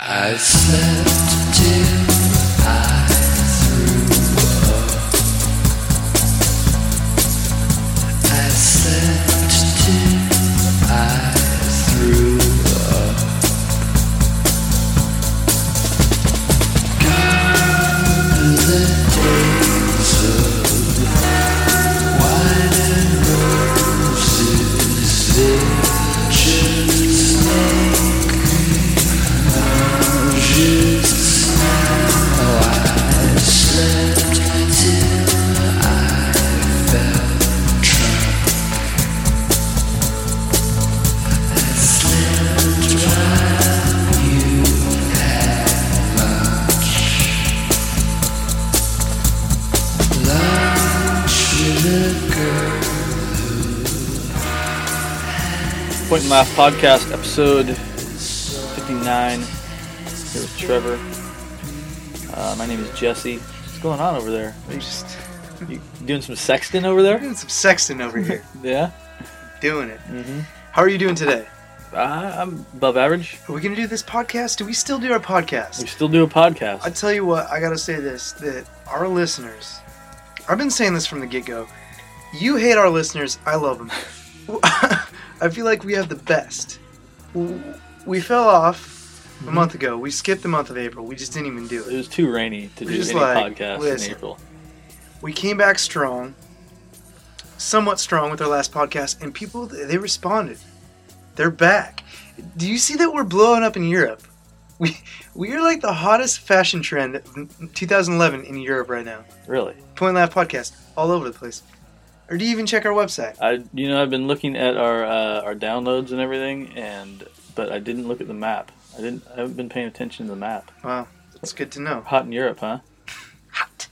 I slept till I threw up. I slept till I threw up. Gone are the days of wine and roses. They just make just now I slept till I felt drunk. I slept while you had lunch with a girl. Point and Laugh Podcast, episode 59. Here with Trevor. My name is Jesse. What's going on over there? You doing some sexting over there? Doing some sexting over here. Yeah? Doing it. Mm-hmm. How are you doing today? I'm above average. Are we going to do this podcast? Do we still do our podcast? We still do a podcast. I tell you what, I got to say this, that our listeners, I've been saying this from the get-go, you hate our listeners, I love them. I feel like we have the best. We fell off a month ago. We skipped the month of April. We just didn't even do It it. was too rainy to do just any like, podcast listen. in April. We came back strong, somewhat strong with our last podcast, and people, they responded. They're back. Do you see that we're blowing up in Europe? We are like the hottest fashion trend of 2011 in Europe right now. Really? Point and Laugh Podcast, all over the place. Or do you even check our website? I've been looking at our downloads and everything, but I didn't look at the map. I haven't been paying attention to the map. Wow, that's good to know. Hot in Europe, huh? Hot.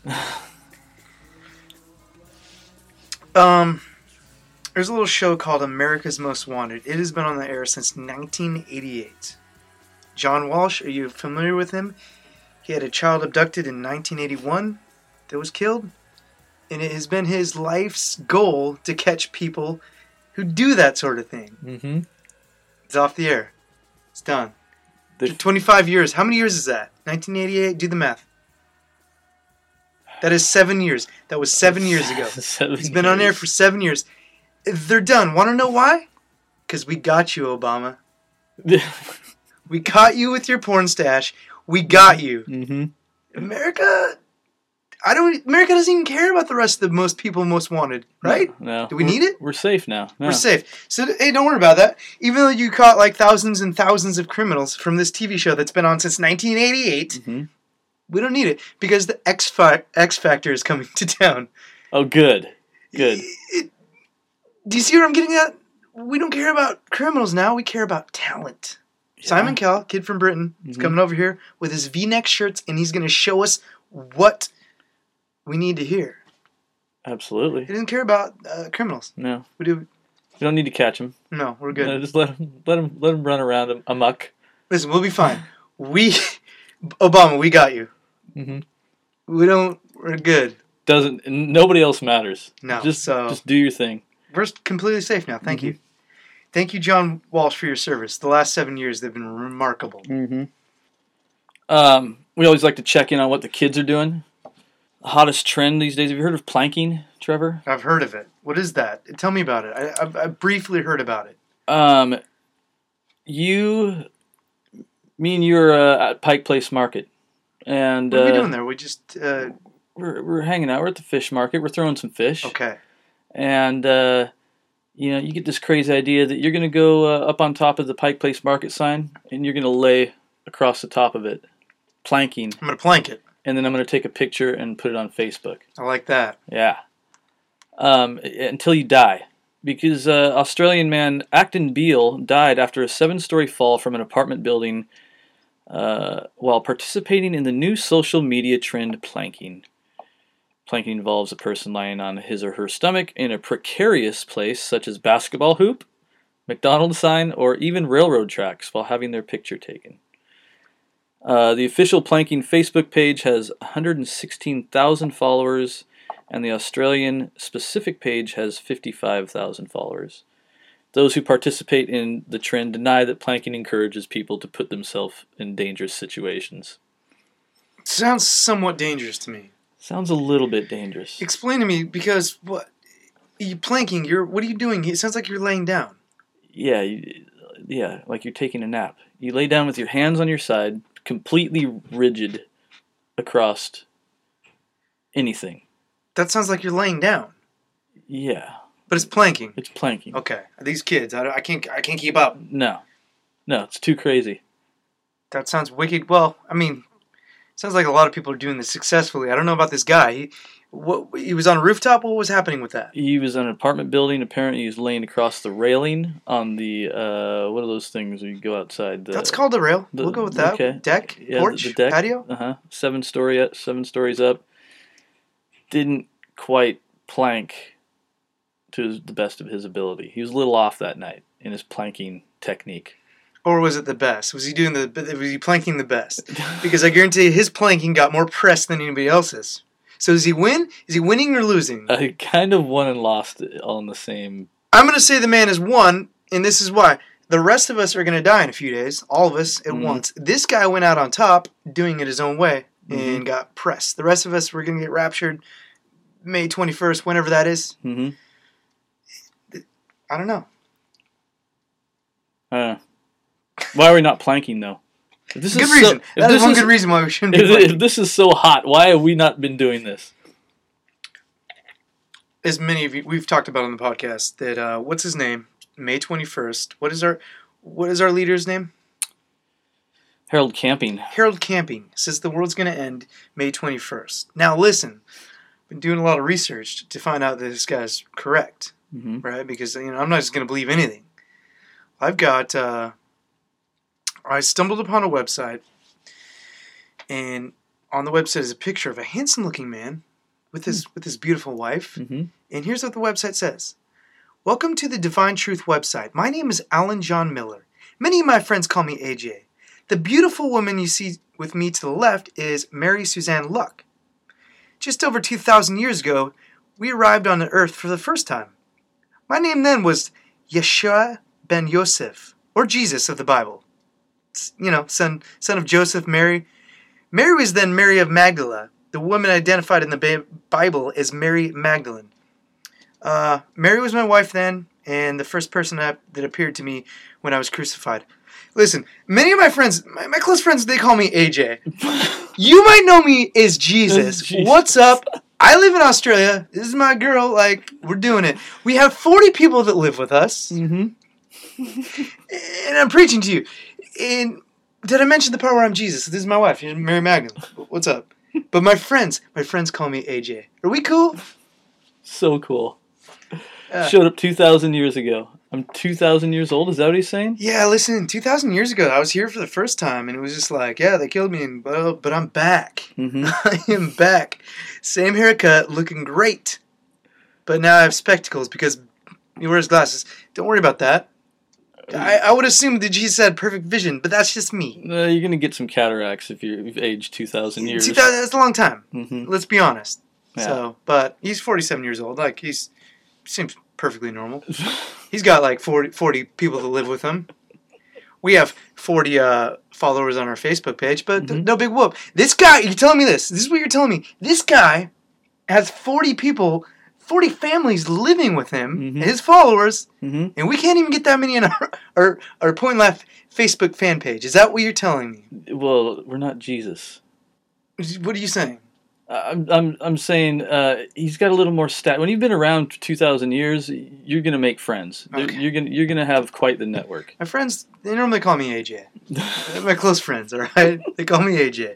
There's a little show called America's Most Wanted. It has been on the air since 1988. John Walsh, are you familiar with him? He had a child abducted in 1981 that was killed. And it has been his life's goal to catch people who do that sort of thing. Mm-hmm. It's off the air. It's done. 25 years. How many years is that? 1988? Do the math. That is 7 years. That was 7 years ago. He's been on air for 7 years. They're done. Want to know why? Because we got you, Obama. We caught you with your porn stash. We got you. Mm-hmm. America doesn't even care about the rest of the most people most wanted, right? No. Do we need it? We're safe now. No. We're safe. So, hey, don't worry about that. Even though you caught like thousands and thousands of criminals from this TV show that's been on since 1988, Mm-hmm. we don't need it because the X Factor is coming to town. Oh, good. Good. Do you see what I'm getting at? We don't care about criminals now. We care about talent. Yeah. Simon Cowell, kid from Britain, is coming over here with his V-neck shirts, and he's going to show us what we need to hear. Absolutely. He doesn't care about criminals. No. We do. You don't need to catch him. No, we're good. No, just let him run around amok. Listen, we'll be fine. Obama, we got you. Mm-hmm. We're good. Nobody else matters. No, Just so do your thing. we're completely safe now. Thank you. Thank you, John Walsh, for your service. The last 7 years, they've been remarkable. Mm-hmm. We always like to check in on what the kids are doing. The hottest trend these days. Have you heard of planking, Trevor? I've heard of it. What is that? Tell me about it. I briefly heard about it. Me and you are at Pike Place Market, and What are we doing there? We just... we're hanging out. We're at the fish market. We're throwing some fish. Okay. And you get this crazy idea that you're going to go up on top of the Pike Place Market sign, and you're going to lay across the top of it, planking, I'm going to plank it. and then I'm going to take a picture and put it on Facebook. I like that. Yeah. Until you die. Because Australian man Acton Beale died after a 7-story fall from an apartment building while participating in the new social media trend planking. Planking involves a person lying on his or her stomach in a precarious place such as basketball hoop, McDonald's sign, or even railroad tracks while having their picture taken. The official planking Facebook page has 116,000 followers, and the Australian specific page has 55,000 followers. Those who participate in the trend deny that planking encourages people to put themselves in dangerous situations. Sounds somewhat dangerous to me. Sounds a little bit dangerous. Explain to me, because what you planking? What are you doing? It sounds like you're laying down. Yeah, like you're taking a nap. You lay down with your hands on your side, completely rigid across anything. That sounds like you're laying down. Yeah. But it's planking. It's planking. Okay. These kids, I can't keep up. No, it's too crazy. That sounds wicked. Well, I mean, sounds like a lot of people are doing this successfully. I don't know about this guy. He was on a rooftop? What was happening with that? He was in an apartment building. Apparently, he was laying across the railing on the, what are those things when you go outside? That's called a rail. We'll go with that. Okay. Deck? Yeah, porch? the deck. Patio? 7 stories up. Didn't quite plank to the best of his ability. He was a little off that night in his planking technique. Or was it the best? Was he planking the best? Because I guarantee his planking got more press than anybody else's. So does he win? Is he winning or losing? I kind of won and lost all in the same. I'm going to say the man has won, and this is why. The rest of us are going to die in a few days, all of us at once. This guy went out on top, doing it his own way, and got pressed. The rest of us were going to get raptured May 21st, whenever that is. Mm-hmm. I don't know. Why are we not planking, though? This Good reason. That is one good reason why we shouldn't be planking. If this is so hot, why have we not been doing this? As many of you, we've talked about on the podcast, that, what's his name? May 21st. What is our leader's name? Harold Camping. Harold Camping says the world's going to end May 21st. Now, listen. I've been doing a lot of research to find out that this guy's correct. Mm-hmm. Right? Because, I'm not just going to believe anything. I've got, I stumbled upon a website, and on the website is a picture of a handsome-looking man with his beautiful wife. Mm-hmm. And here's what the website says. Welcome to the Divine Truth website. My name is Alan John Miller. Many of my friends call me AJ. The beautiful woman you see with me to the left is Mary Suzanne Luck. Just over 2,000 years ago, we arrived on the earth for the first time. My name then was Yeshua ben Yosef, or Jesus of the Bible. Son of Joseph, Mary. Mary was then Mary of Magdala, the woman identified in the Bible as Mary Magdalene. Mary was my wife then, and the first person that appeared to me when I was crucified. Listen, many of my friends, my close friends, they call me AJ. You might know me as Jesus. What's up? I live in Australia. This is my girl. We're doing it. We have 40 people that live with us. Mm-hmm. And I'm preaching to you. And did I mention the part where I'm Jesus? This is my wife, Mary Magdalene. What's up? But my friends call me AJ. Are we cool? So cool. Showed up 2,000 years ago. I'm 2,000 years old. Is that what he's saying? Yeah, listen, 2,000 years ago, I was here for the first time, and it was just like, yeah, they killed me, but I'm back. Mm-hmm. I am back. Same haircut, looking great. But now I have spectacles because he wears glasses. Don't worry about that. I would assume that Jesus had perfect vision, but that's just me. You're going to get some cataracts if you've aged 2,000 years. 2,000, that's a long time. Mm-hmm. Let's be honest. Yeah. So, but he's 47 years old. Seems perfectly normal. He's got 40 people that live with him. We have 40 followers on our Facebook page, but no big whoop. This guy, you're telling me this. This is what you're telling me. This guy has 40 people, 40 families living with him, his followers, and we can't even get that many on our Point Left Facebook fan page. Is that what you're telling me? Well, we're not Jesus. What are you saying? I'm saying he's got a little more stat. When you've been around 2,000 years, you're gonna make friends. Okay. You're gonna have quite the network. My friends, they normally call me AJ. They're my close friends, all right? They call me AJ.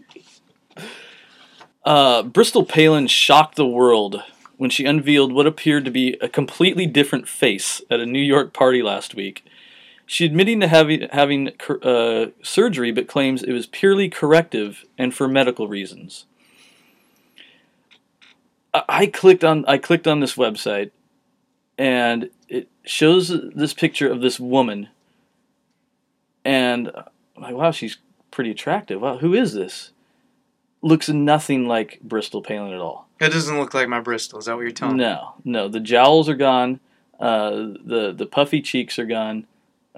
Bristol Palin shocked the world when she unveiled what appeared to be a completely different face at a New York party last week. She admitting to having surgery, but claims it was purely corrective and for medical reasons. I clicked on this website, and it shows this picture of this woman, and I'm like, wow, she's pretty attractive. Wow, who is this? Looks nothing like Bristol Palin at all. It doesn't look like my Bristol. Is that what you're telling me? No. The jowls are gone. The puffy cheeks are gone.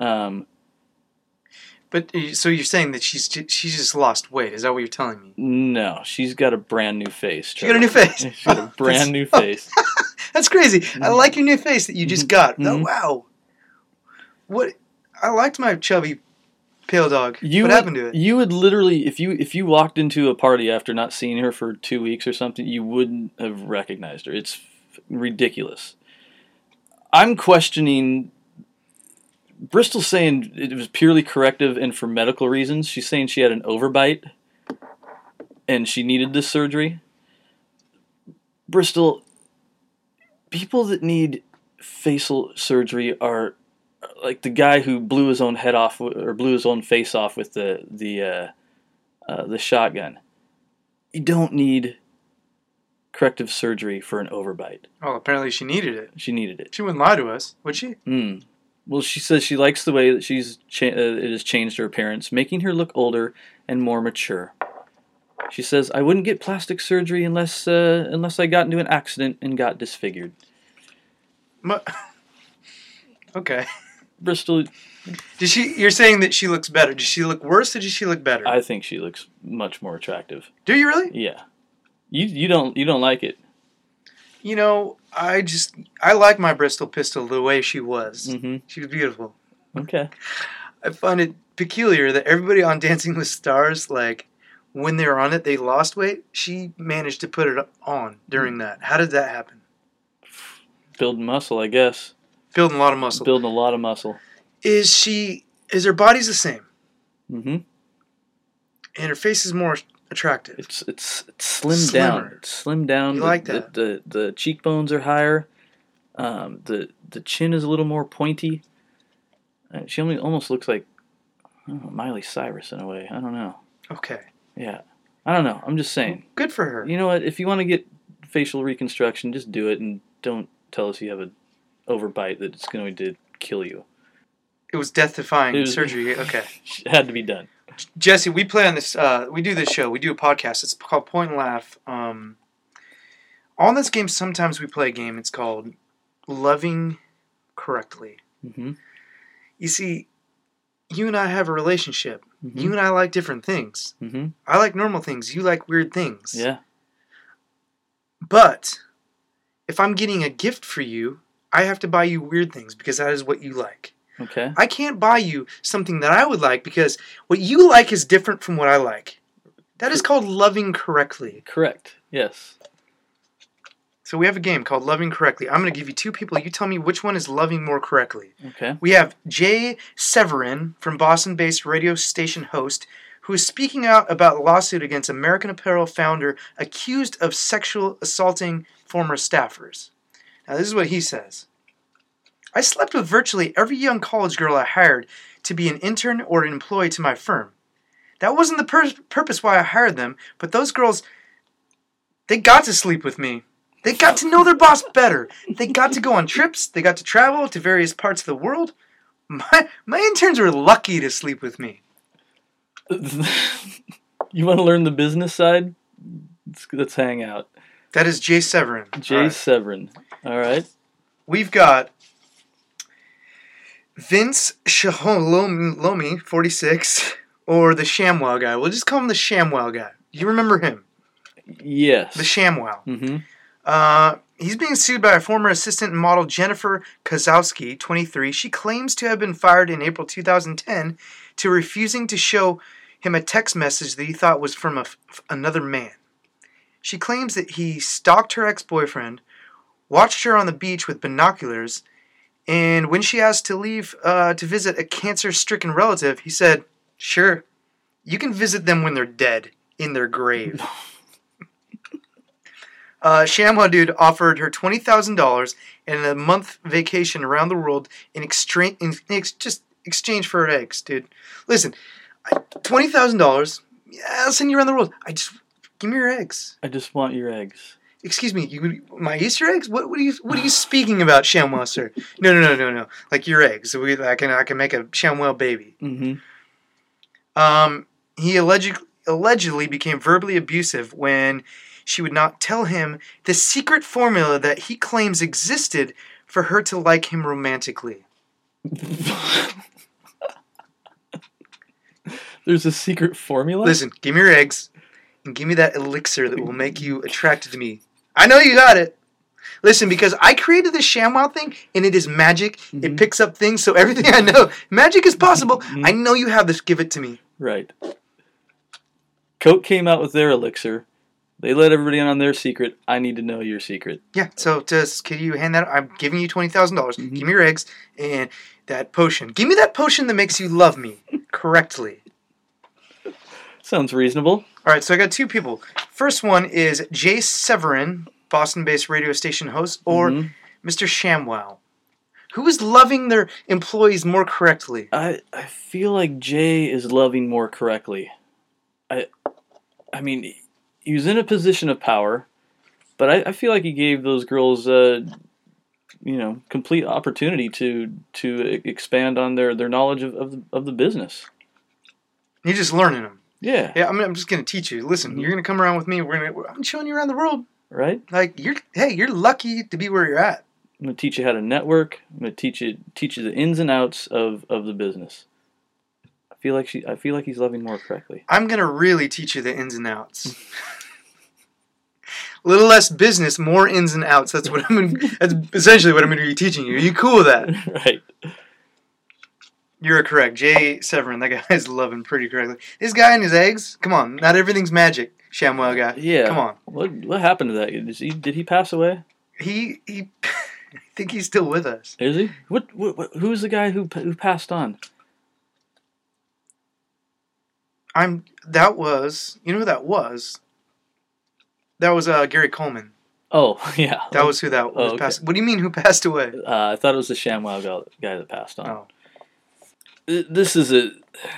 But so you're saying that she's just lost weight? Is that what you're telling me? No, she's got a brand new face. She got a new face. She's got a brand new face. That's crazy. I like your new face that you just got. Oh, wow. What? I liked my chubby pale dog. What happened to it? You would literally, if you walked into a party after not seeing her for 2 weeks or something, you wouldn't have recognized her. It's ridiculous. I'm questioning. Bristol's saying it was purely corrective and for medical reasons. She's saying she had an overbite and she needed this surgery. Bristol, people that need facial surgery are like the guy who blew his own head off or blew his own face off with the shotgun. You don't need corrective surgery for an overbite. Oh, apparently she needed it. She needed it. She wouldn't lie to us, would she? Well, she says she likes the way that it has changed her appearance, making her look older and more mature. She says, "I wouldn't get plastic surgery unless I got into an accident and got disfigured." Okay. Bristol, You're saying that she looks better. Does she look worse or does she look better? I think she looks much more attractive. Do you really? Yeah. You don't like it. You know, I like my Bristol pistol the way she was. Mm-hmm. She was beautiful. Okay. I find it peculiar that everybody on Dancing with Stars, like, when they were on it, they lost weight. She managed to put it on during that. How did that happen? Building muscle, I guess. Building a lot of muscle. Building a lot of muscle. Is her body's the same? Mm-hmm. And her face is more attractive. It's slimmed down. It's slimmed down. You like that? The cheekbones are higher. The chin is a little more pointy. She almost looks like Miley Cyrus in a way. I don't know. Okay. Yeah. I don't know. I'm just saying. Good for her. You know what? If you want to get facial reconstruction, just do it and don't tell us you have an overbite that's going to kill you. It was death-defying surgery. Okay. It had to be done. Jesse, we play on this. We do this show. We do a podcast. It's called Point and Laugh. On this game, sometimes we play a game. It's called Loving Correctly. Mm-hmm. You see, you and I have a relationship. Mm-hmm. You and I like different things. Mm-hmm. I like normal things. You like weird things. Yeah. But if I'm getting a gift for you, I have to buy you weird things because that is what you like. Okay. I can't buy you something that I would like because what you like is different from what I like. That is called loving correctly. Correct. Yes. So we have a game called Loving Correctly. I'm going to give you two people. You tell me which one is loving more correctly. Okay. We have Jay Severin, from Boston-based radio station host, who is speaking out about a lawsuit against American Apparel founder accused of sexual assaulting former staffers. Now, this is what he says. "I slept with virtually every young college girl I hired to be an intern or an employee to my firm. That wasn't the purpose why I hired them, but those girls, they got to sleep with me. They got to know their boss better. They got to go on trips. They got to travel to various parts of the world. My interns were lucky to sleep with me." You want to learn the business side? Let's hang out. That is Jay Severin. Jay Severin. All right. We've got Vince Shaholomi, 46, or the ShamWow guy. We'll just call him the ShamWow guy. You remember him? Yes. The ShamWow. Mm-hmm. He's being sued by a former assistant model, Jennifer Kozowski, 23. She claims to have been fired in April 2010 to refusing to show him a text message that he thought was from another man. She claims that he stalked her ex-boyfriend, watched her on the beach with binoculars, and when she asked to leave to visit a cancer-stricken relative, he said, "Sure, you can visit them when they're dead, in their grave." ShamWow dude offered her $20,000 and a month vacation around the world in exchange for her eggs, dude. Listen, $20,000, yeah, I'll send you around the world. Give me your eggs. I just want your eggs. Excuse me, my Easter eggs? What are you speaking about, ShamWow, sir? No. Like your eggs. I can make a ShamWow baby. Mm-hmm. He allegedly became verbally abusive when she would not tell him the secret formula that he claims existed for her to like him romantically? There's a secret formula? Listen, give me your eggs, and give me that elixir that will make you attracted to me. I know you got it. Listen, because I created this ShamWow thing, and it is magic. Mm-hmm. It picks up things, so everything I know, magic is possible. I know you have this. Give it to me. Right. Coke came out with their elixir. They let everybody in on their secret. I need to know your secret. Yeah, so just, can you hand that? I'm giving you $20,000. Give me your eggs and that potion. Give me that potion that makes you love me correctly. Sounds reasonable. All right, so I got two people. First one is Jay Severin, Boston-based radio station host, or Mr. ShamWow. Who is loving their employees more correctly? I feel like Jay is loving more correctly. I mean, he was in a position of power, but I feel like he gave those girls, complete opportunity to expand on their knowledge of the business. You're just learning them. Yeah. Yeah, I'm just gonna teach you. Listen, you're gonna come around with me. I'm showing you around the world. Right? Like you're lucky to be where you're at. I'm gonna teach you how to network. I'm gonna teach you the ins and outs of the business. I feel like he's loving more correctly. I'm gonna really teach you the ins and outs. A little less business, more ins and outs. That's essentially what I'm gonna be teaching you. Are you cool with that? Right. You're correct. Jay Severin, that guy's loving pretty correctly. This guy and his eggs? Come on, not everything's magic, ShamWow guy. Yeah. Come on. What happened to that? Did he pass away? He I think he's still with us. Is he? Who's the guy who passed on? That was, you know who that was? That was Gary Coleman. Oh, yeah. That was who that was. okay. Passed. What do you mean who passed away? I thought it was the ShamWow guy that passed on. Oh. This is a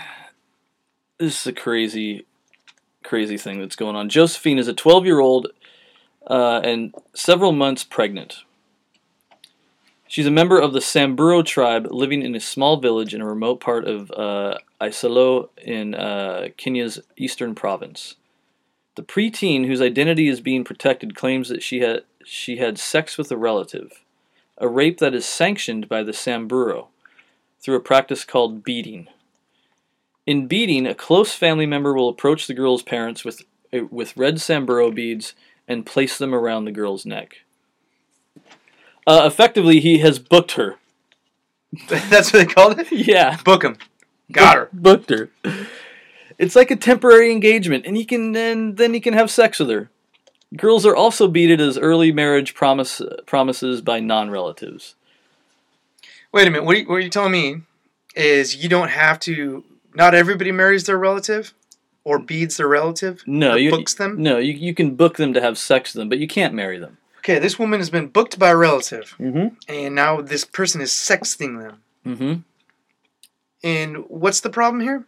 crazy thing that's going on. Josephine is a 12-year-old and several months pregnant. She's a member of the Samburu tribe living in a small village in a remote part of Isolo in Kenya's eastern province. The preteen, whose identity is being protected, claims that she had sex with a relative, a rape that is sanctioned by the Samburu through a practice called beating. In beating, a close family member will approach the girl's parents with red Samburu beads and place them around the girl's neck. Effectively, he has booked her. That's what they called it? Yeah. Book him. Got her. Booked her. It's like a temporary engagement, and then he can have sex with her. Girls are also beated as early marriage promises by non-relatives. Wait a minute. What are you telling me is you don't have to... Not everybody marries their relative? Or beads their relative? No, or books them? No, you can book them to have sex with them, but you can't marry them. Okay, this woman has been booked by a relative. Mm-hmm. And now this person is sexting them. Mm-hmm. And what's the problem here?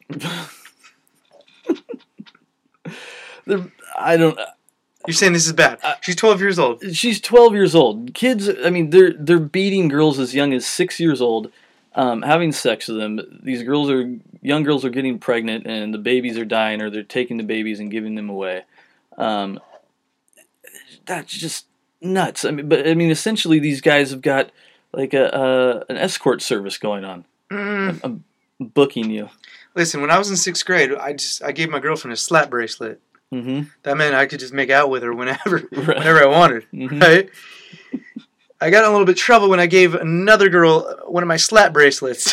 You're saying this is bad. She's 12 years old. She's 12 years old. Kids, I mean, they're beating girls as young as 6 years old, having sex with them. These young girls are getting pregnant, and the babies are dying, or they're taking the babies and giving them away. That's just nuts. Essentially, these guys have got like an escort service going on. I'm booking you. Listen, when I was in 6th grade, I gave my girlfriend a slap bracelet. Mm-hmm. That meant I could just make out with her whenever I wanted. Mm-hmm. Right? I got in a little bit of trouble when I gave another girl one of my slap bracelets.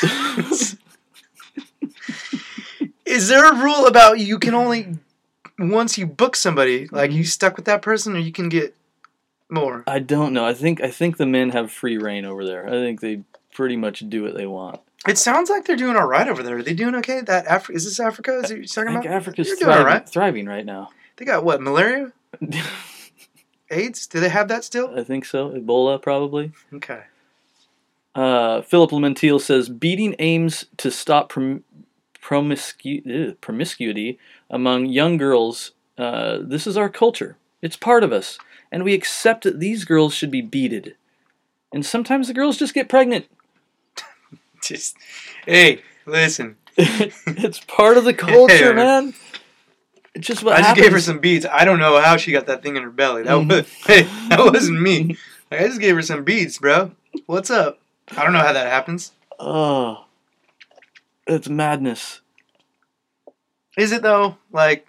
Is there a rule about you can only, once you book somebody, like you stuck with that person, or you can get more? I don't know. I think the men have free reign over there. I think they pretty much do what they want. It sounds like they're doing all right over there. Are they doing okay? Is this Africa? Is it you're talking I think about? Africa's They're doing all right. thriving right now. They got what? Malaria? AIDS? Do they have that still? I think so. Ebola, probably. Okay. Philip Lamentile says, beating aims to stop promiscuity among young girls. This is our culture. It's part of us. And we accept that these girls should be beated. And sometimes the girls just get pregnant. Hey, listen. It's part of the culture, man. It's just what happens. I just gave her some beads. I don't know how she got that thing in her belly. That wasn't me. Like, I just gave her some beads, bro. What's up? I don't know how that happens. Oh, it's madness. Is it though? Like,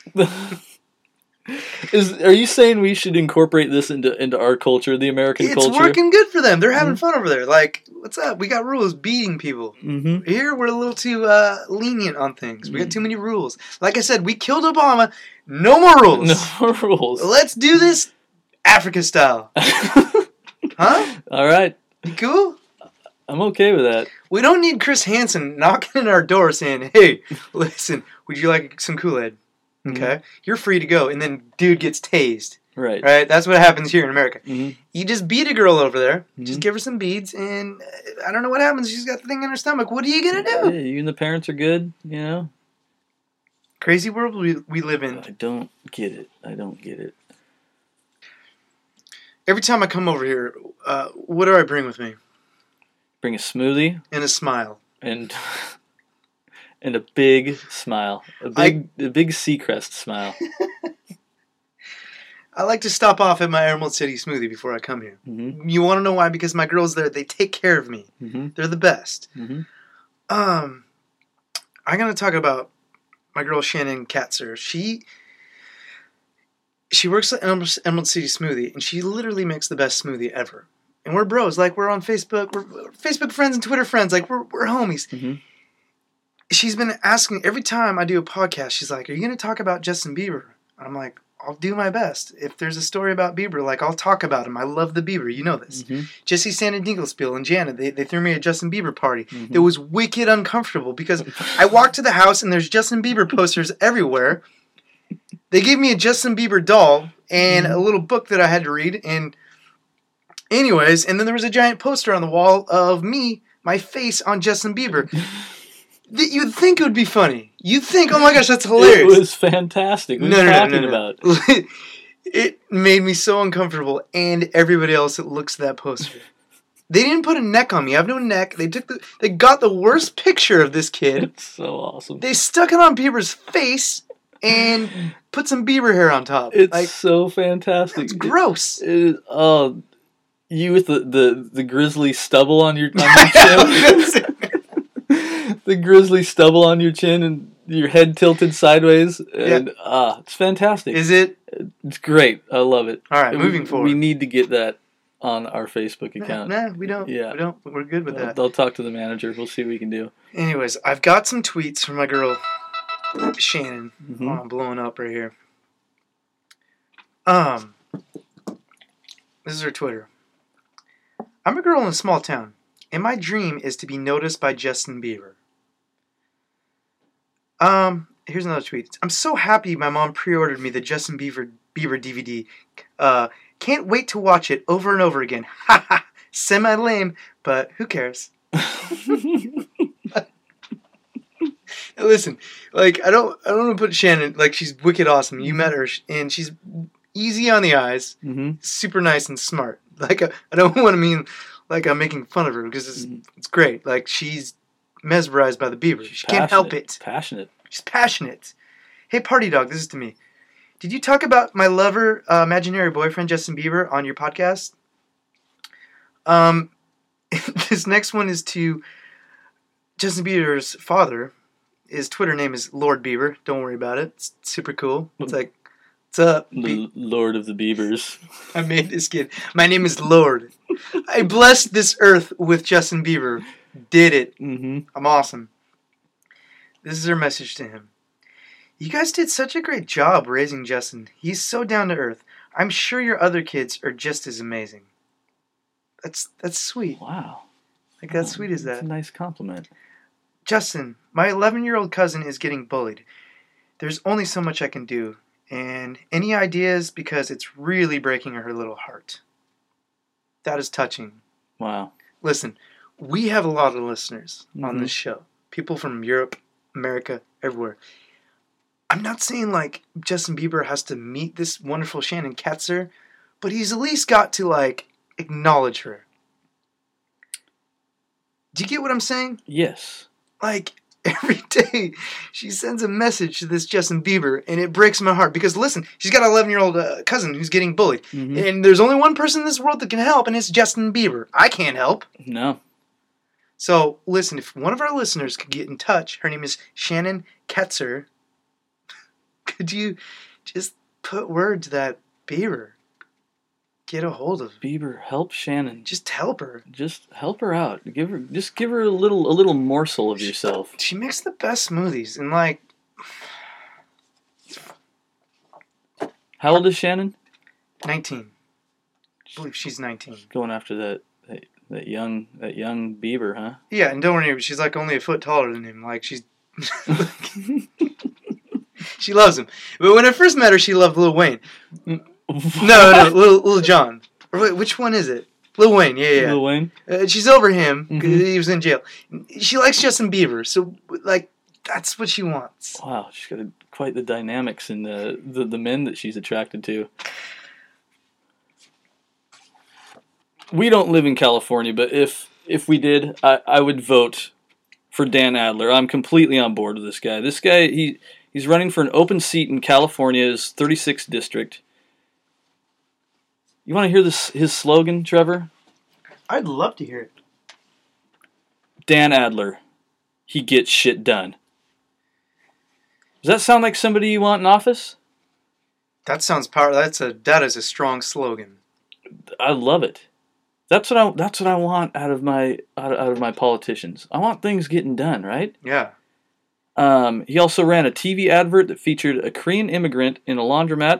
Are you saying we should incorporate this into our culture, the American it's culture? working good for them. They're having Mhm. fun over there. Like, what's up? We got rules beating people. Mm-hmm. Here, we're a little too lenient on things. We got too many rules. Like I said, we killed Obama. No more rules. No rules. Let's do this Africa style. Huh? All right, You cool? I'm okay with that. We don't need Chris Hansen knocking at our door saying, hey, listen, would you like some Kool-Aid? Okay. You're free to go. And then dude gets tased. Right. Right? That's what happens here in America. Mm-hmm. You just beat a girl over there. Just Mhm. give her some beads, and I don't know what happens. She's got the thing in her stomach. What are you going to Yeah, do? you and the parents are good, you know? Crazy world we live in. I don't get it. I don't get it. Every time I come over here, what do I bring with me? Bring a smoothie And a smile. and and a big smile. A big Seacrest smile. I like to stop off at my Emerald City smoothie before I come here. Mm-hmm. You want to know why? Because my girls there, they take care of me. Mm-hmm. They're the best. Mm-hmm. I'm going to talk about my girl Shannon Katzer. She works at Emerald City Smoothie, and she literally makes the best smoothie ever. And we're bros. Like, we're on Facebook. We're Facebook friends and Twitter friends. Like, we're homies. Mm-hmm. She's been asking, every time I do a podcast, she's like, are you going to talk about Justin Bieber? I'm like, I'll do my best. If there's a story about Bieber, like, I'll talk about him. I love the Bieber. You know this. Mm-hmm. Jesse Sandin Dinkelspiel and Janet, they threw me a Justin Bieber party. Mhm. It was wicked uncomfortable because I walked to the house and there's Justin Bieber posters everywhere. They gave me a Justin Bieber doll and a little book that I had to read. And anyways, and then there was a giant poster on the wall of me, my face on Justin Bieber. You'd think it would be funny. You'd think, oh my gosh, that's hilarious. It was fantastic. What are you talking about? It made me so uncomfortable, and everybody else that looks at that poster. They didn't put a neck on me. I have no neck. They got the worst picture of this kid. It's so awesome. They stuck it on Bieber's face and put some Bieber hair on top. It's like, so fantastic. it's gross. It is, you with the grizzly stubble on your chin. The grizzly stubble on your chin and your head tilted sideways. And it's fantastic. Is it? It's great. I love it. All right, moving forward. We need to get that on our Facebook account. Nah, we don't. Yeah. We don't. We're good with that. They'll talk to the manager. We'll see what we can do. Anyways, I've got some tweets from my girl, Shannon. Mhm. Oh, I'm blowing up right here. This is her Twitter. I'm a girl in a small town, and my dream is to be noticed by Justin Bieber. Here's another tweet. I'm so happy my mom pre-ordered me the Justin Bieber DVD. Can't wait to watch it over and over again. Ha ha. Semi-lame, but who cares? Listen, like I don't want to put Shannon, like, she's wicked awesome. You met her, and she's easy on the eyes, Mm-hmm. super nice and smart. Like I don't want to mean like I'm making fun of her because it's great. Like, she's mesmerized by the Bieber. She can't help it. Passionate. She's passionate. Hey, party dog, this is to me. Did you talk about my lover, imaginary boyfriend Justin Bieber on your podcast? This next one is to Justin Bieber's father. His Twitter name is Lord Bieber. Don't worry about it. It's super cool. It's like, what's up? The Lord of the Biebers. I made this kid. My name is Lord. I blessed this earth with Justin Bieber. Did it. Mm-hmm. I'm awesome. This is her message to him. You guys did such a great job raising Justin. He's so down to earth. I'm sure your other kids are just as amazing. That's sweet. Wow. Like, how sweet is That's that? a nice compliment. Justin, my 11-year-old cousin is getting bullied. There's only so much I can do. And any ideas? Because it's really breaking her little heart. That is touching. Wow. Listen, we have a lot of listeners on Mhm. this show. People from Europe, America, everywhere. I'm not saying like Justin Bieber has to meet this wonderful Shannon Katzer, but he's at least got to like acknowledge her. Do you get what I'm saying? Yes. Like, every day she sends a message to this Justin Bieber, and it breaks my heart because listen, she's got an 11-year-old cousin who's getting bullied, and there's only one person in this world that can help, and it's Justin Bieber. I can't help. No. So listen, if one of our listeners could get in touch, her name is Shannon Ketzer. Could you just put word to that Bieber? Get a hold of Bieber, help Shannon. Just help her. Just help her out. Give her a little morsel of yourself. She makes the best smoothies, and like, How old is Shannon? 19. I believe she's 19. Going after that young Bieber, huh? Yeah, and don't worry, she's like only a foot taller than him. Like she's, she loves him. But when I first met her, she loved Lil Wayne. No, Lil Jon. Or wait, which one is it? Lil Wayne, yeah. Lil Wayne? She's over him because he was in jail. She likes Justin Bieber, so like that's what she wants. Wow, she's got quite the dynamics in the men that she's attracted to. We don't live in California, but if we did, I would vote for Dan Adler. I'm completely on board with this guy. This guy, he's running for an open seat in California's 36th district. You want to hear his slogan, Trevor? I'd love to hear it. Dan Adler, he gets shit done. Does that sound like somebody you want in office? That sounds powerful. That is a strong slogan. I love it. That's what I want out of my politicians. I want things getting done, right? Yeah. He also ran a TV advert that featured a Korean immigrant in a laundromat.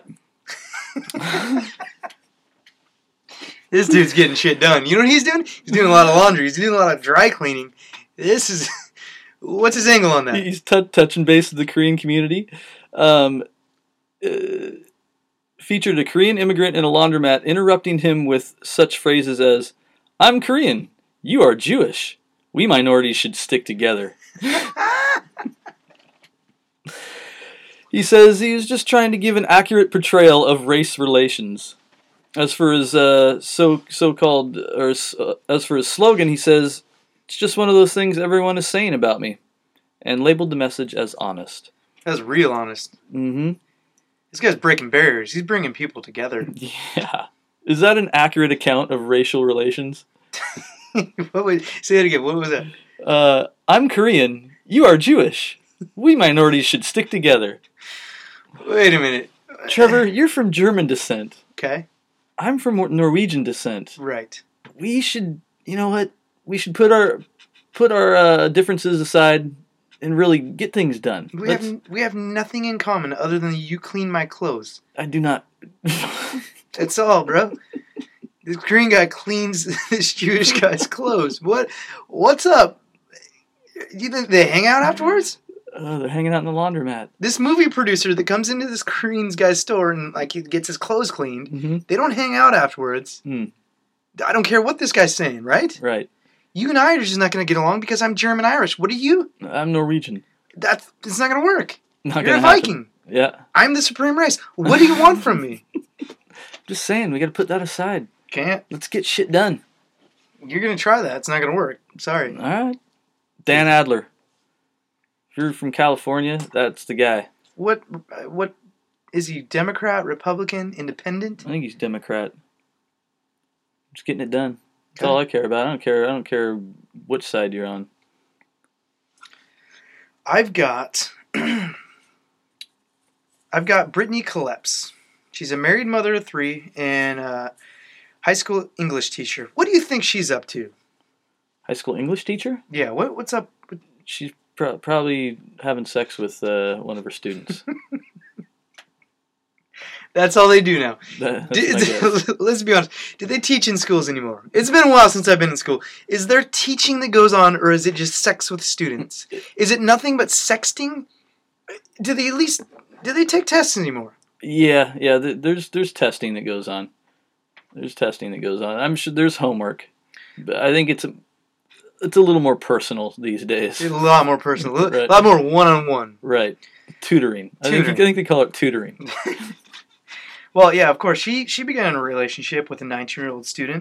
This dude's getting shit done. You know what he's doing? He's doing a lot of laundry. He's doing a lot of dry cleaning. This is... What's his angle on that? He's touching base with the Korean community. Featured a Korean immigrant in a laundromat, interrupting him with such phrases as, "I'm Korean. You are Jewish. We minorities should stick together." He says he was just trying to give an accurate portrayal of race relations. As for his as for his slogan, he says, "It's just one of those things everyone is saying about me," and labeled the message as honest. That's real honest. Mm-hmm. This guy's breaking barriers. He's bringing people together. Yeah. Is that an accurate account of racial relations? Say that again. What was that? I'm Korean. You are Jewish. We minorities should stick together. Wait a minute. Trevor, you're from German descent. Okay. I'm from Norwegian descent. Right. We should, you know what? We should put our differences aside and really get things done. We have nothing in common other than you clean my clothes. I do not. That's all, bro. This Korean guy cleans this Jewish guy's clothes. What's up? Do you think they hang out afterwards? They're hanging out in the laundromat. This movie producer that comes into this Korean guy's store and like he gets his clothes cleaned, they don't hang out afterwards. I don't care what this guy's saying, right? Right. You and I are just not going to get along because I'm German-Irish. What are you? I'm Norwegian. It's not going to work. Not You're a gonna happen. Viking. Yeah. I'm the supreme race. What do you want from me? Just saying, we got to put that aside. Can't. Let's get shit done. You're going to try that. It's not going to work. Sorry. All right. Dan Adler. If you're from California, that's the guy. What is he? Democrat, Republican, Independent? I think he's Democrat. Just getting it done. That's all I care about. I don't care which side you're on. I've got Brittany Koleps. She's a married mother of 3 and a high school English teacher. What do you think she's up to? High school English teacher? Yeah, what's up? She's probably having sex with one of her students. That's all they do now. That's my guess. Let's be honest. Do they teach in schools anymore? It's been a while since I've been in school. Is there teaching that goes on, or is it just sex with students? Is it nothing but sexting? Do they take tests anymore? Yeah. There's testing that goes on. I'm sure there's homework, but I think it's a little more personal these days. It's a lot more personal. Right. A lot more one-on-one. Right. Tutoring. I think they call it tutoring. Well, yeah, of course. She began a relationship with a 19-year-old student.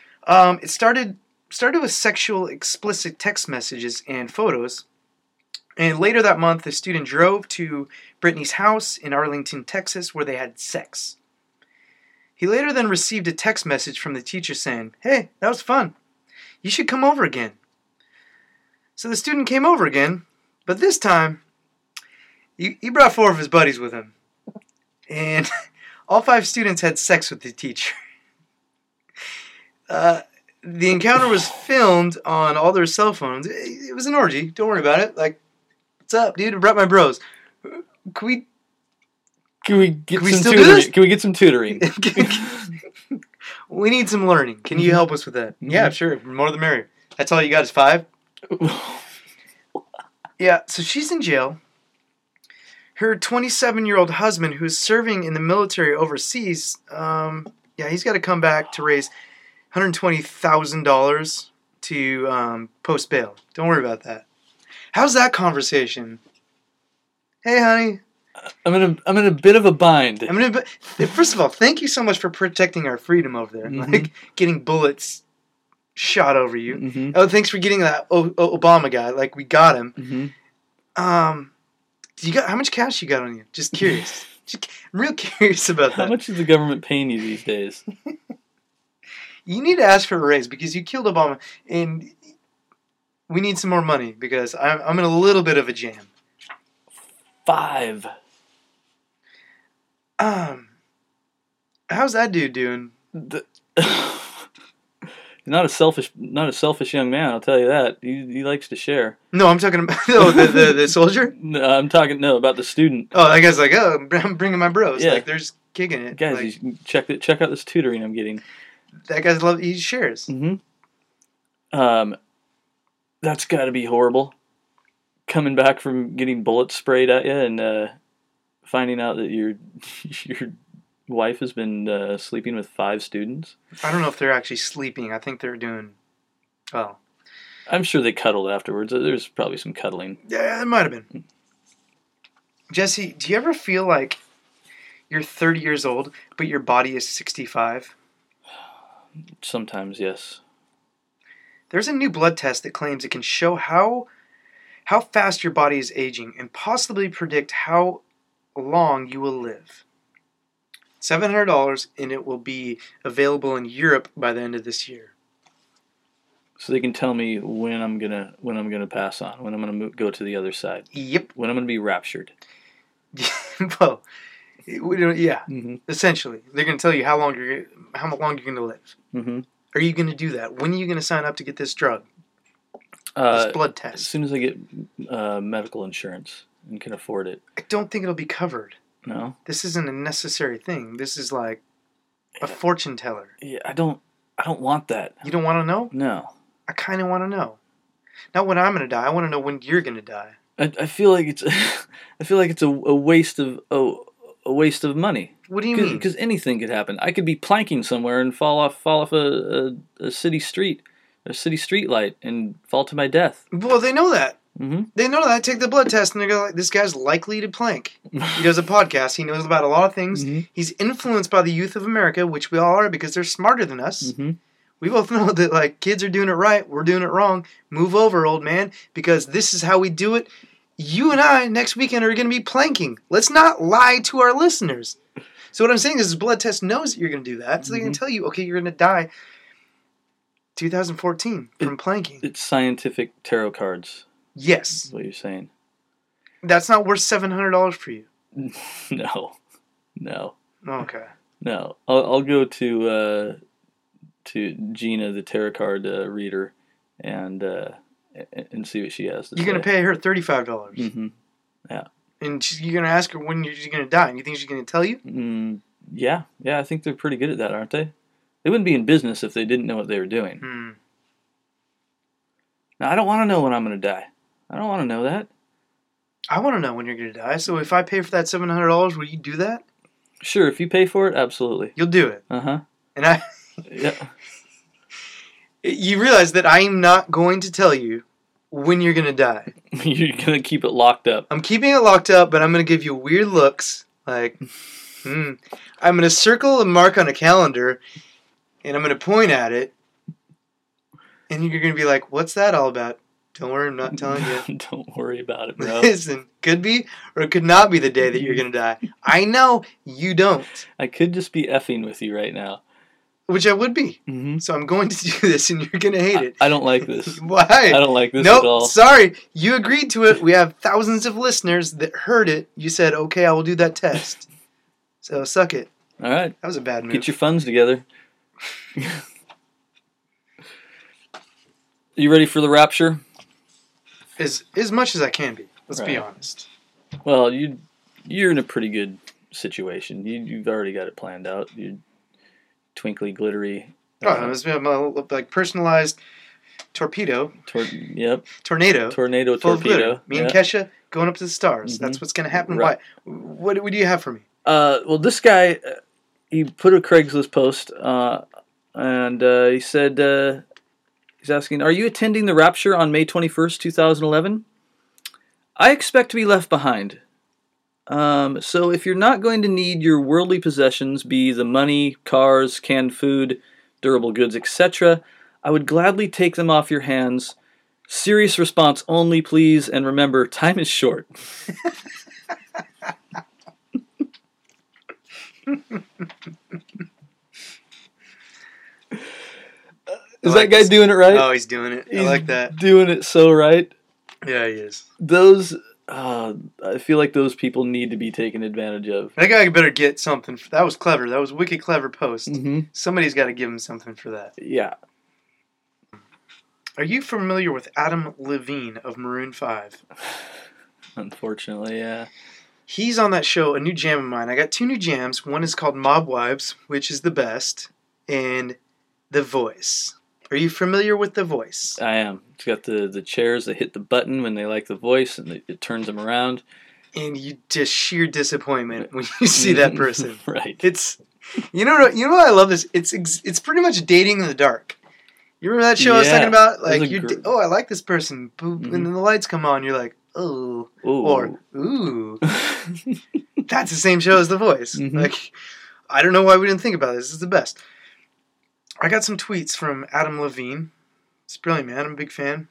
It started with sexual explicit text messages and photos. And later that month, the student drove to Brittany's house in Arlington, Texas, where they had sex. He later then received a text message from the teacher saying, "Hey, that was fun. You should come over again." So the student came over again, but this time, he brought 4 of his buddies with him. And all 5 students had sex with the teacher. The encounter was filmed on all their cell phones. It was an orgy. Don't worry about it. Like, what's up, dude? I brought my bros. Can we get we some still do tutoring? this? Can we get some tutoring? We need some learning. Can you help us with that? Yeah, sure. More the merrier. That's all you got is 5? Yeah, so she's in jail. Her 27-year-old husband, who's serving in the military overseas, he's got to come back to raise $120,000 to post bail. Don't worry about that. How's that conversation? Hey, honey. I'm in a bit of a bind. First of all, thank you so much for protecting our freedom over there. Mhm. Like getting bullets shot over you. Mm-hmm. Oh, thanks for getting that Obama guy. Like we got him. Mm-hmm. How much cash you got on you? Just curious. I'm real curious about that. How much is the government paying you these days? You need to ask for a raise because you killed Obama, and we need some more money because I'm in a little bit of a jam. 5. How's that dude doing? Not a selfish young man. I'll tell you that. He likes to share. No, I'm talking about the soldier. No, I'm talking about the student. Oh, that guy's like, oh, I'm bringing my bros. Yeah. Like they're just kicking it. Guys, Like, you check out this tutoring I'm getting. that guy's love. He shares. Mm-hmm. That's got to be horrible. Coming back from getting bullets sprayed at you and finding out that your wife has been sleeping with 5 students. I don't know if they're actually sleeping. I think they're doing. Well, I'm sure they cuddled afterwards. There's probably some cuddling. yeah, it might have been. Jesse, do you ever feel like you're 30 years old, but your body is 65? Sometimes, yes. There's a new blood test that claims it can show how fast your body is aging and possibly predict how long you will live. $700, and it will be available in Europe by the end of this year. So they can tell me when I'm gonna pass on, when I'm gonna go to the other side, Yep. when I'm gonna be raptured. Well, yeah. Mm-hmm. Essentially, they're going to tell you how long you're going to live. Mm-hmm. Are you going to do that? When are you going to sign up to get this drug? This blood As test. soon as I get medical insurance and can afford it. I don't think it'll be covered. No. This isn't a necessary thing. This is like a fortune teller. Yeah, I don't want that. You don't want to know? No. I kind of want to know. Not when I'm going to die. I want to know when you're going to die. I feel like it's a waste of money. What do you mean? Because anything could happen. I could be planking somewhere and fall off a city street light and fall to my death. Well, they know that. Mm-hmm. They know that. Take the blood test and they go like, this guy's likely to plank. He does a podcast. He knows about a lot of things. Mm-hmm. He's influenced by the youth of America, which we all are because they're smarter than us. Mm-hmm. We both know that like kids are doing it right. We're doing it wrong. Move over, old man, because this is how we do it. You and I next weekend are going to be planking. Let's not lie to our listeners. So what I'm saying is this blood test knows that you're going to do that. So they're going to tell you, okay, you're going to die 2014 from planking. It's scientific tarot cards. Yes. Is what you're saying. That's not worth $700 for you. No. Okay. No. I'll go to Gina, the tarot card reader, and see what she has to say. You're going to pay her $35. Mm-hmm. Yeah. And you're going to ask her when she's going to die. And you think she's going to tell you? Yeah. I think they're pretty good at that, aren't they? They wouldn't be in business if they didn't know what they were doing. Now, I don't want to know when I'm going to die. I don't want to know that. I want to know when you're going to die. So if I pay for that $700, will you do that? Sure, if you pay for it, absolutely. You'll do it. Uh-huh. And Yeah. You realize that I am not going to tell you when you're going to die. You're going to keep it locked up. I'm keeping it locked up, but I'm going to give you weird looks. Like, I'm going to circle a mark on a calendar, and I'm going to point at it. And you're going to be like, what's that all about? Don't worry, I'm not telling you. Don't worry about it, bro. Listen, could be or it could not be the day that you're going to die. I know you don't, I could just be effing with you right now. which I would be. Mm-hmm. So I'm going to do this and you're going to hate it. I don't like this. Why? I don't like this at all. Nope, sorry. You agreed to it. We have thousands of listeners that heard it. You said, okay, I will do that test. So suck it. All right. That was a bad move. Get your funds together. You ready for the rapture? As much as I can be. Let's be Right. honest. Well, you're in a pretty good situation. You've already got it planned out. You twinkly, glittery. Oh, it's like personalized torpedo, Yep. tornado, Tornado full of glitter. torpedo. Me and Yeah. Kesha going up to the stars. Mhm. That's what's going to happen. Right. Why? What do you have for me? Well, this guy, he put a Craigslist post, and he said, he's asking, "Are you attending the rapture on May 21st, 2011? I expect to be left behind. So if you're not going to need your worldly possessions, be the money, cars, canned food, durable goods, etc., I would gladly take them off your hands. Serious response only, please, and remember, time is short." Is that guy doing it right? Oh, he's doing it. I like that. Doing it so right. Yeah, he is. Those, I feel like those people need to be taken advantage of. That guy better get something. That was clever. That was a wicked clever post. Mm-hmm. Somebody's got to give him something for that. Yeah. Are you familiar with Adam Levine of Maroon 5? Unfortunately, yeah. He's on that show, a new jam of mine. I got 2 new jams. One is called Mob Wives, which is the best, and The Voice. Are you familiar with The Voice? I am. It's got the chairs that hit the button when they like the voice, and it turns them around. And you just sheer disappointment when you see that person. Right. It's you know what I love this. It's pretty much dating in the dark. You remember that show I was Yeah, talking about? that was Like a I like this person. Boop, Mhm. and then the lights come on. You're like, oh, Ooh. or ooh. That's the same show as The Voice. Mhm. Like, I don't know why we didn't think about this. This is the best. I got some tweets from Adam Levine. It's brilliant, man. I'm a big fan.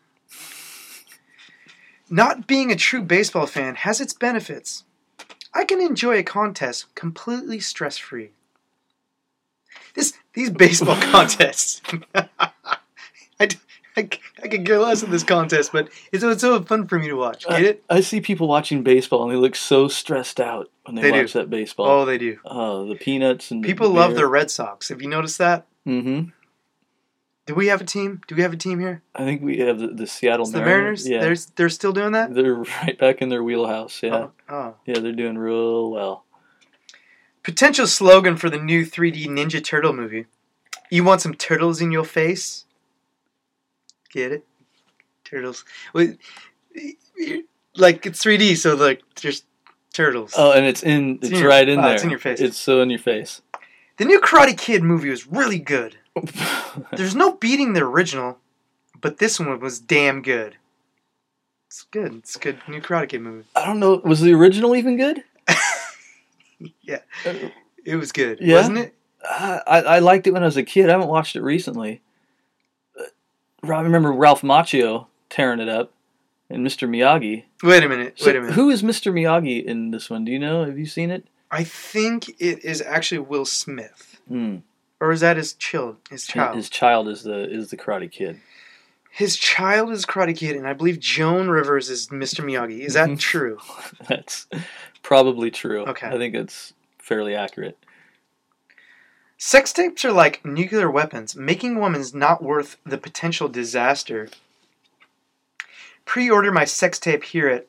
Not being a true baseball fan has its benefits. I can enjoy a contest completely stress-free. These baseball contests. I could care less of this contest, but it's so fun for me to watch. Get it? I see people watching baseball, and they look so stressed out when they watch that baseball. Oh, they do. Oh, the peanuts and People love their Red Sox. Have you noticed that? Mm-hmm. Do we have a team? Do we have a team here? I think we have the Seattle It's the Mariners. Mariners? Yeah. They're still doing that? They're right back in their wheelhouse. Yeah. Oh. Yeah, they're doing real well. Potential slogan for the new 3D Ninja Turtle movie. You want some turtles in your face? Get it? Turtles. Like, it's 3D, so like there's turtles. Oh, and it's right in there. It's in your face. It's so in your face. The new Karate Kid movie was really good. There's no beating the original, but this one was damn good. It's good. It's a good new Karate Kid movie. I don't know. Was the original even good? Yeah. It was good, Yeah? wasn't it? I liked it when I was a kid. I haven't watched it recently. I remember Ralph Macchio tearing it up, and Mr. Miyagi. Wait a minute. Who is Mr. Miyagi in this one? Do you know? Have you seen it? I think it is actually Will Smith. Hmm. Or is that his child? His child is the Karate Kid. His child is Karate Kid, and I believe Joan Rivers is Mr. Miyagi. Is that true? That's probably true. Okay. I think it's fairly accurate. Sex tapes are like nuclear weapons. Making one is not worth the potential disaster. Pre-order my sex tape here at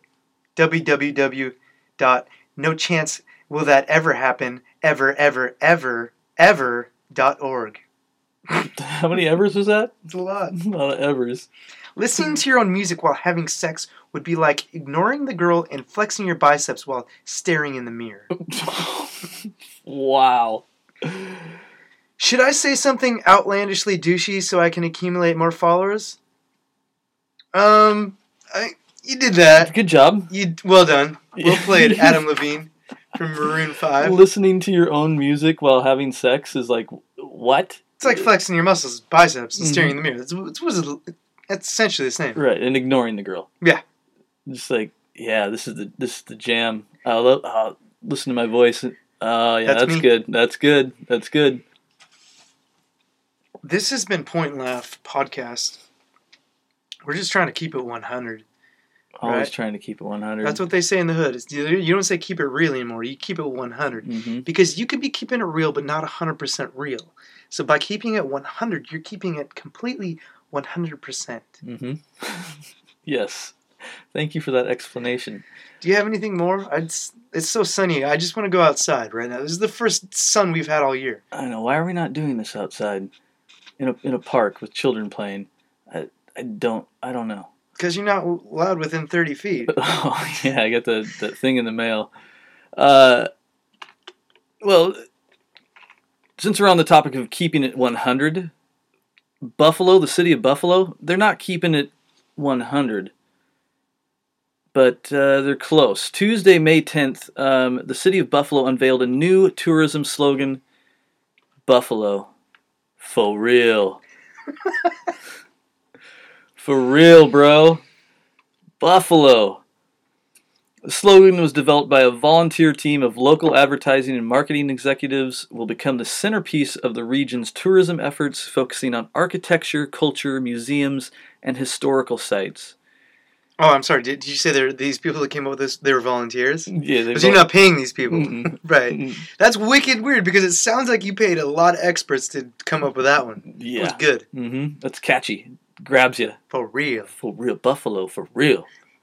www.nochancewill-that-ever-happen-ever-ever-ever.org. How many evers was that? It's a lot. A lot of evers. Listening to your own music while having sex would be like ignoring the girl and flexing your biceps while staring in the mirror. Wow. Should I say something outlandishly douchey so I can accumulate more followers? You did that. Good job. Well done. Well played, Adam Levine from Maroon 5. Listening to your own music while having sex is like, what? It's like flexing your muscles, biceps, and staring in the mirror. That's essentially the same. Right, and ignoring the girl. Yeah. Just like, yeah, this is the jam. Listen to my voice. Oh, yeah, that's me. good. That's good. That's good. This has been Point and Laugh podcast. We're just trying to keep it 100. Always Right. trying to keep it 100. That's what they say in the hood. You don't say keep it real anymore. You keep it 100. Mm-hmm. Because you could be keeping it real, but not 100% real. So by keeping it 100, you're keeping it completely 100%. Mm-hmm. Yes. Thank you for that explanation. Do you have anything more? It's so sunny. I just want to go outside right now. This is the first sun we've had all year. I know. Why are we not doing this outside in a park with children playing? I don't know. Because you're not allowed within 30 feet. Oh, yeah, I got that thing in the mail. Well, since we're on the topic of keeping it 100, Buffalo, the city of Buffalo, they're not keeping it 100. But they're close. Tuesday, May 10th, the city of Buffalo unveiled a new tourism slogan, Buffalo, for real. For real, bro. Buffalo. The slogan was developed by a volunteer team of local advertising and marketing executives, will become the centerpiece of the region's tourism efforts, focusing on architecture, culture, museums, and historical sites. Oh, I'm sorry. Did you say these people that came up with this, they were volunteers? Yeah, Because you're not paying these people. Mm-mm. Right. Mm-mm. That's wicked weird because it sounds like you paid a lot of experts to come up with that one. Yeah. It was good. Mm-hmm. That's catchy. Grabs you. For real. For real. Buffalo, for real.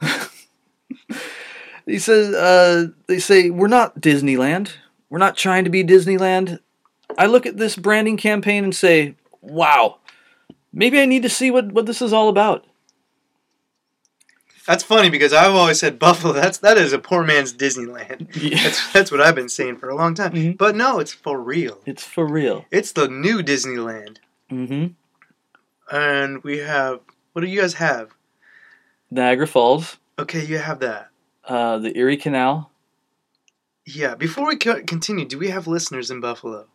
He says, they say, we're not Disneyland. We're not trying to be Disneyland. I look at this branding campaign and say, wow, maybe I need to see what this is all about. That's funny because I've always said Buffalo, that is a poor man's Disneyland. Yeah. That's what I've been saying for a long time. Mhm. But no, it's for real. It's for real. It's the new Disneyland. Mm-hmm. And we have, what do you guys have? Niagara Falls, Okay, you have that. the Erie Canal. Yeah, before we continue, do we have listeners in Buffalo?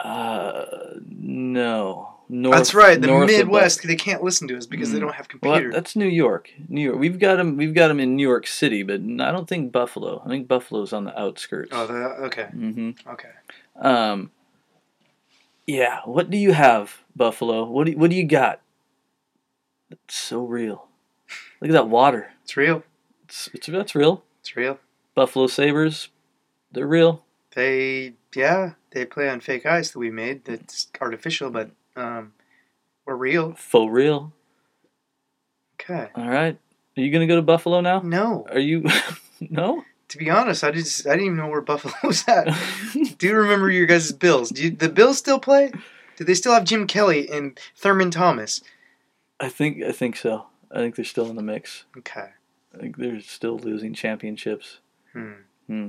No. North, That's right, the north of Midwest, they can't listen to us because they Mm. don't have Well, computers. that's New York. New York. We've got them in New York City, but I don't think Buffalo. I think Buffalo's on the outskirts. Oh, okay, Mm-hmm. okay. Yeah. What do you have, Buffalo? What do you got? It's so real. Look at that water. It's real. That's real. It's real. Buffalo Sabres, they're real. They play on fake ice that we made that's artificial, but we're real. Faux real. Okay. All right. Are you gonna go to Buffalo now? No. Are you? No. To be honest, I didn't even know where Buffalo's at. Do you remember your guys' Bills? The Bills still play? Do they still have Jim Kelly and Thurman Thomas? I think so. I think they're still in the mix. Okay. I think they're still losing championships. Hmm.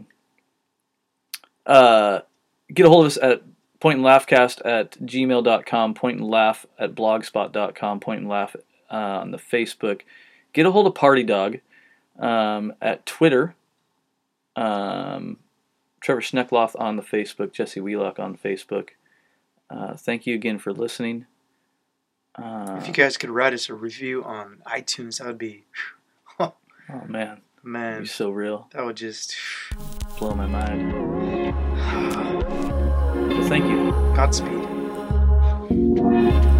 Get a hold of us at pointandlaughcast@gmail.com, pointandlaugh@blogspot.com, pointandlaugh on the Facebook. Get a hold of Party Dog at Twitter. Trevor Schneckloth on the Facebook, Jesse Wheelock on Facebook. Thank you again for listening. If you guys could write us a review on iTunes, that would be, Oh man, that'd man, be so real. that would just Blow my mind. Well, thank you. Godspeed.